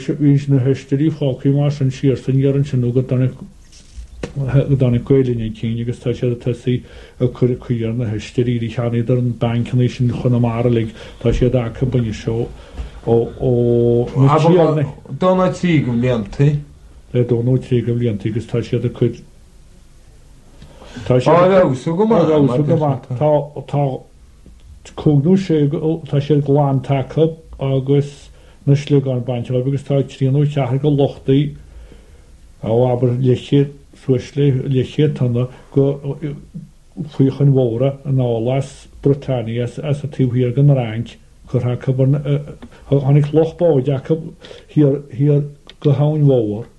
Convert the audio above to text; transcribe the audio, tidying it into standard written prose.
Vís na heisteí fáí mar an siar san dhearan sin nó go dána gcuilíine cín agus tá sé tasaí a chur chuar na heisteí cheanidir an bancaní sin chuna marlaigh tá sé dacha bunne seo ó donna tí go blianta le dóó trí go blianta agus tá siad a chud tá cúgnú sé tá sé gláán take agus na slú an baint agus tá tríanú teair go lochtaí aber leché tanna go fuochan mhóra an álas Britannia as a tíhíar gan rank chur hánig lochbá hir go hain mhór